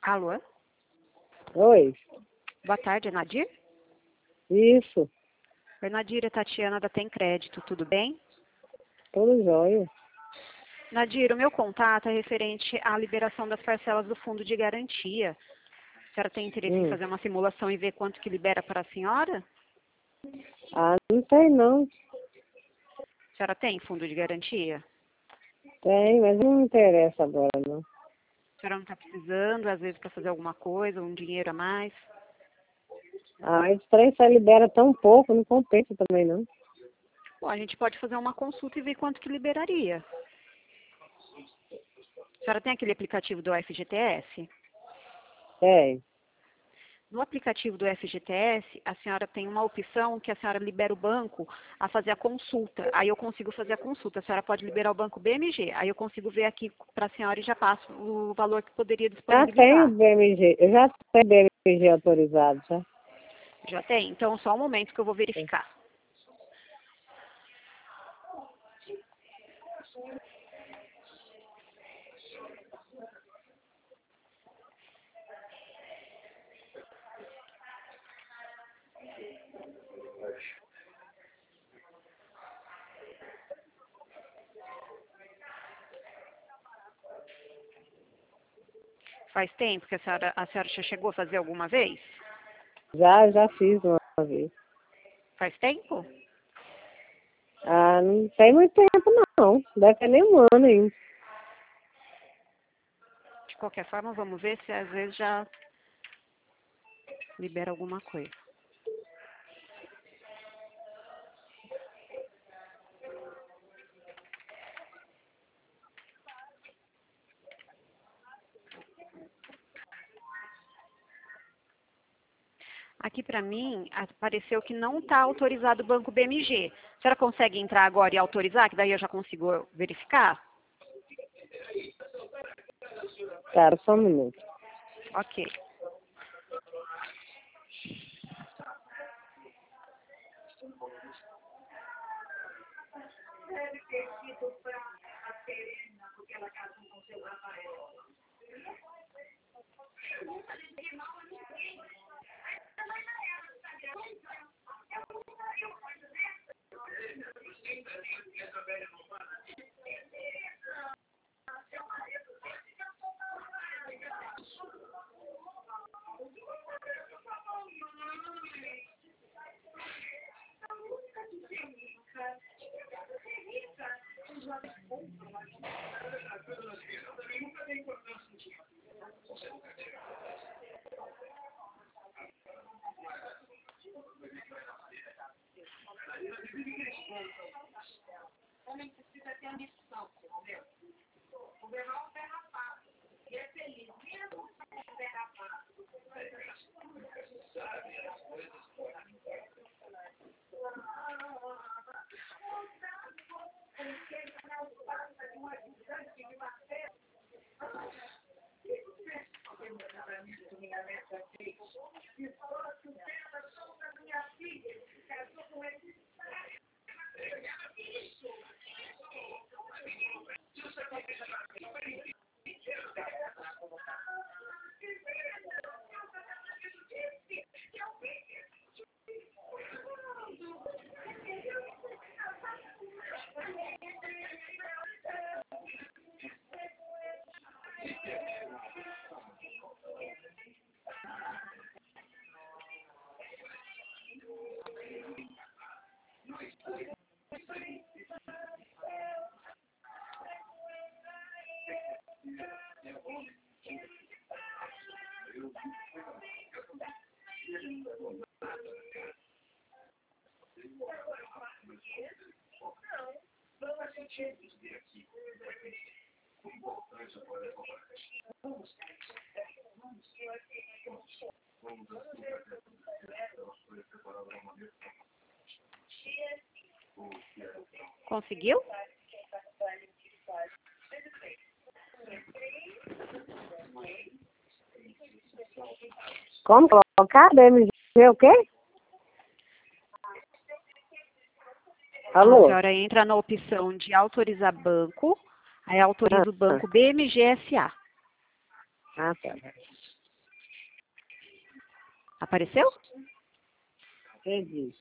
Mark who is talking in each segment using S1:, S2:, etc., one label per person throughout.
S1: Alô?
S2: Oi,
S1: Boa tarde, é Nadir?
S2: isso,
S1: Oi, Nadir, é Tatiana da Tem Crédito, tudo bem?
S2: tudo jóia.
S1: Nadir, o meu contato é referente à liberação das parcelas do fundo de garantia. A senhora tem interesse em fazer uma simulação e ver quanto que libera para a senhora?
S2: Ah, não tem não,
S1: A senhora tem fundo de garantia?
S2: tem, mas não me interessa agora não.
S1: A senhora não está precisando, às vezes, para fazer alguma coisa, um dinheiro a mais?
S2: Ah, esse trem só libera tão pouco, não compensa também não.
S1: Bom, a gente pode fazer uma consulta e ver quanto que liberaria. A senhora tem aquele aplicativo do FGTS?
S2: Tem.
S1: No aplicativo do FGTS, a senhora tem uma opção que a senhora libera o banco a fazer a consulta. Aí eu consigo fazer a consulta. A senhora pode liberar o banco BMG. Aí eu consigo ver aqui para a senhora e já passo o valor que poderia
S2: Já tenho
S1: disponibilizar.
S2: BMG, eu já tenho BMG autorizado, já.
S1: Já tem? Então, só um momento que eu vou verificar. Faz tempo que a senhora já chegou a fazer alguma vez?
S2: Já fiz uma vez.
S1: Faz tempo?
S2: Ah, não tem muito tempo não, deve ter nem um ano ainda.
S1: De qualquer forma, vamos ver se às vezes já libera alguma coisa. Aqui para mim apareceu que não está autorizado o banco BMG. A senhora consegue entrar agora e autorizar, que daí eu já consigo verificar?
S2: Cara, só um minuto.
S1: Ok. Conseguiu?
S2: Como colocar BMG o quê?
S1: A
S2: Alô?
S1: senhora entra na opção de autorizar banco, aí autoriza o banco BMGSA.
S2: Ah, tá.
S1: Apareceu?
S2: Entendi.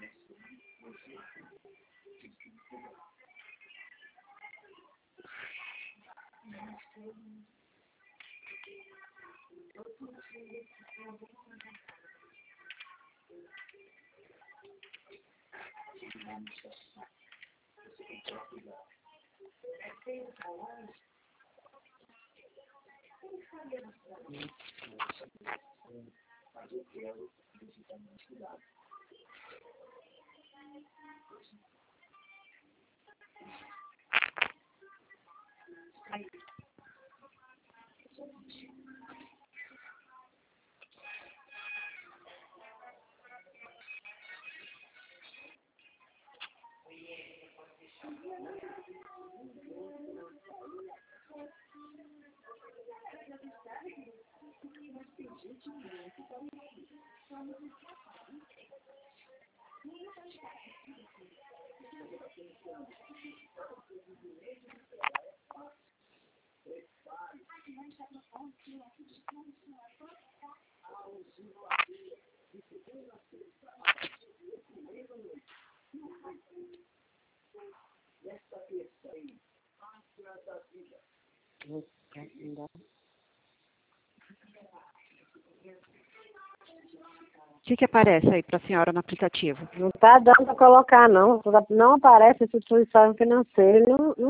S1: O que aparece aí para a senhora no aplicativo?
S2: Não está dando para colocar, não. Não aparece instituição financeira.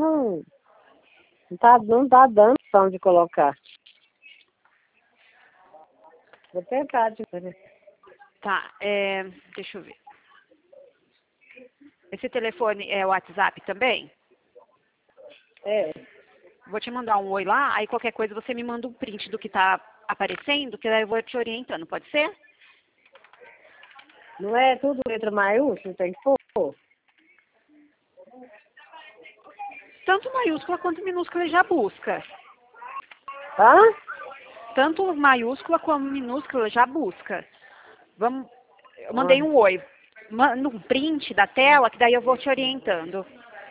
S2: Não tá dando opção de colocar. Vou tentar de ver.
S1: Tá, deixa eu ver. Esse telefone é o WhatsApp também?
S2: É.
S1: Vou te mandar um oi lá, aí qualquer coisa você me manda um print do que tá aparecendo, que daí eu vou te orientando, pode ser?
S2: Não é tudo letra maiúscula, tem que pôr.
S1: Tanto maiúscula quanto minúscula ele já busca.
S2: Hã?
S1: Tanto maiúscula como minúscula já busca. Vamos, eu mandei um oi. Manda um print da tela, que daí eu vou te orientando.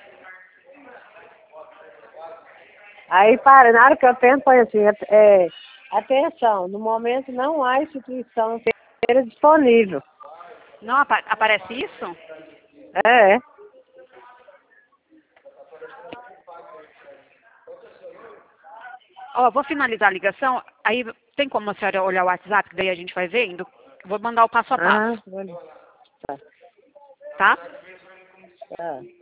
S2: Aí, na hora que eu tento, põe assim, atenção, no momento não há instituição financeira disponível.
S1: Não aparece isso?
S2: É.
S1: Ó, vou finalizar a ligação, aí tem como a senhora olhar o WhatsApp, que daí a gente vai vendo? Vou mandar o passo a passo,
S2: Tá.
S1: tá?
S2: Tá.